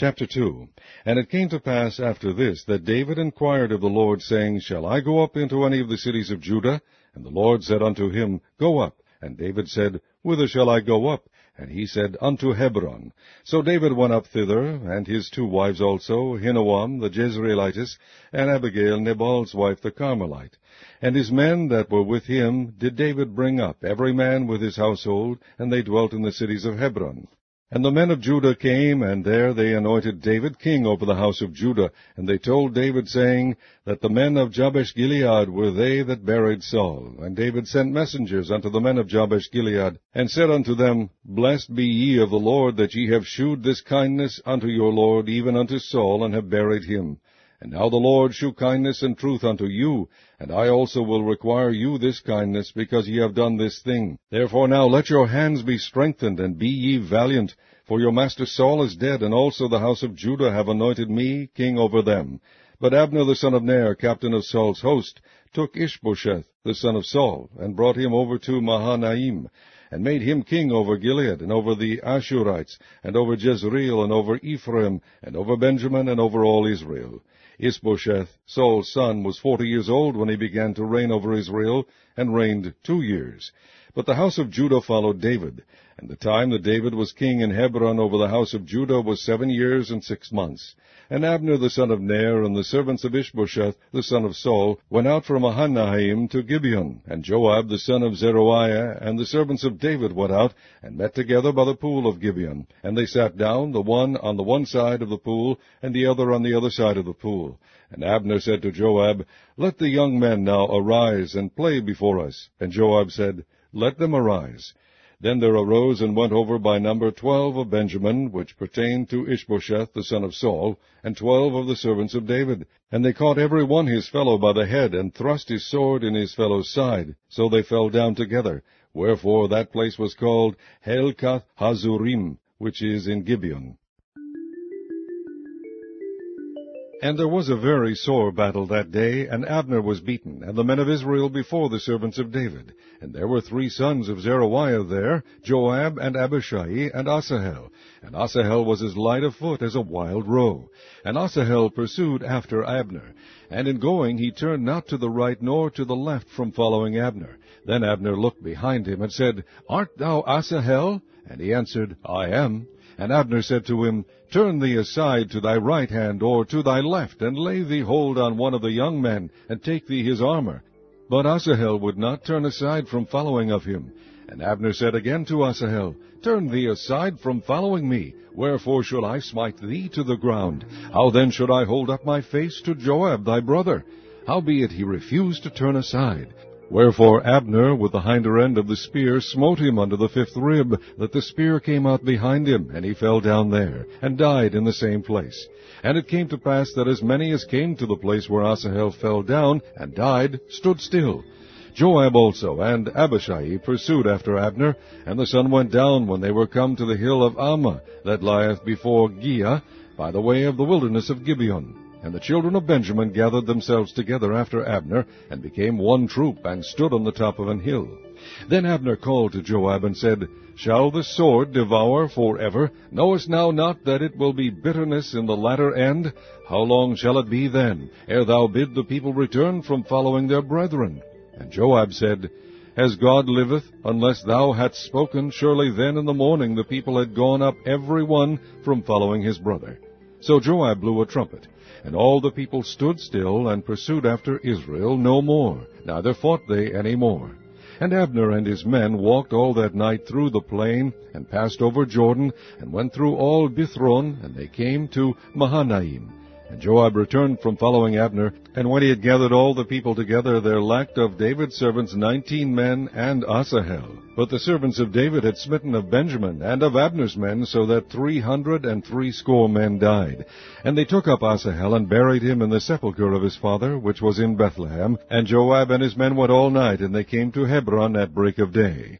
Chapter 2. And it came to pass after this, that David inquired of the Lord, saying, Shall I go up into any of the cities of Judah? And the Lord said unto him, Go up. And David said, Whither shall I go up? And he said, Unto Hebron. So David went up thither, and his two wives also, Ahinoam the Jezreelitess, and Abigail Nabal's wife the Carmelite. And his men that were with him did David bring up, every man with his household, and they dwelt in the cities of Hebron. And the men of Judah came, and there they anointed David king over the house of Judah. And they told David, saying, that the men of Jabesh-Gilead were they that buried Saul. And David sent messengers unto the men of Jabesh-Gilead, and said unto them, Blessed be ye of the Lord, that ye have shewed this kindness unto your Lord, even unto Saul, and have buried him. And now the Lord shew kindness and truth unto you, and I also will require you this kindness, because ye have done this thing. Therefore now let your hands be strengthened, and be ye valiant, for your master Saul is dead, and also the house of Judah have anointed me king over them. But Abner the son of Ner, captain of Saul's host, took Ishbosheth the son of Saul, and brought him over to Mahanaim, and made him king over Gilead, and over the Ashurites, and over Jezreel, and over Ephraim, and over Benjamin, and over all Israel. Ishbosheth, Saul's son, was 40 years old when he began to reign over Israel, and reigned 2 years. But the house of Judah followed David, and the time that David was king in Hebron over the house of Judah was 7 years and 6 months. And Abner the son of Ner, and the servants of Ishbosheth the son of Saul, went out from Mahanaim to Gibeon. And Joab the son of Zeruiah, and the servants of David went out, and met together by the pool of Gibeon. And they sat down, the one on the one side of the pool, and the other on the other side of the pool. And Abner said to Joab, Let the young men now arise, and play before us. And Joab said, Let them arise. Then there arose and went over by number 12 of Benjamin, which pertained to Ishbosheth the son of Saul, and 12 of the servants of David. And they caught every one his fellow by the head, and thrust his sword in his fellow's side. So they fell down together. Wherefore that place was called Helkath Hazurim, which is in Gibeon. And there was a very sore battle that day, and Abner was beaten, and the men of Israel before the servants of David. And there were 3 sons of Zeruiah there, Joab, and Abishai, and Asahel. And Asahel was as light of foot as a wild roe. And Asahel pursued after Abner. And in going he turned not to the right nor to the left from following Abner. Then Abner looked behind him, and said, Art thou Asahel? And he answered, I am. And Abner said to him, Turn thee aside to thy right hand, or to thy left, and lay thee hold on one of the young men, and take thee his armor. But Asahel would not turn aside from following of him. And Abner said again to Asahel, Turn thee aside from following me. Wherefore should I smite thee to the ground? How then should I hold up my face to Joab thy brother? Howbeit he refused to turn aside. Wherefore Abner with the hinder end of the spear smote him under the 5th rib, that the spear came out behind him, and he fell down there, and died in the same place. And it came to pass that as many as came to the place where Asahel fell down and died stood still. Joab also and Abishai pursued after Abner, and the sun went down when they were come to the hill of Ammah, that lieth before Giah, by the way of the wilderness of Gibeon. And the children of Benjamin gathered themselves together after Abner, and became one troop, and stood on the top of an hill. Then Abner called to Joab, and said, Shall the sword devour forever? Knowest thou not that it will be bitterness in the latter end? How long shall it be then, ere thou bid the people return from following their brethren? And Joab said, As God liveth, unless thou hadst spoken, surely then in the morning the people had gone up every one from following his brother. So Joab blew a trumpet, and all the people stood still, and pursued after Israel no more, neither fought they any more. And Abner and his men walked all that night through the plain, and passed over Jordan, and went through all Bithron, and they came to Mahanaim. And Joab returned from following Abner, and when he had gathered all the people together, there lacked of David's servants 19 men, and Asahel. But the servants of David had smitten of Benjamin, and of Abner's men, so that 360 men died. And they took up Asahel, and buried him in the sepulchre of his father, which was in Bethlehem. And Joab and his men went all night, and they came to Hebron at break of day.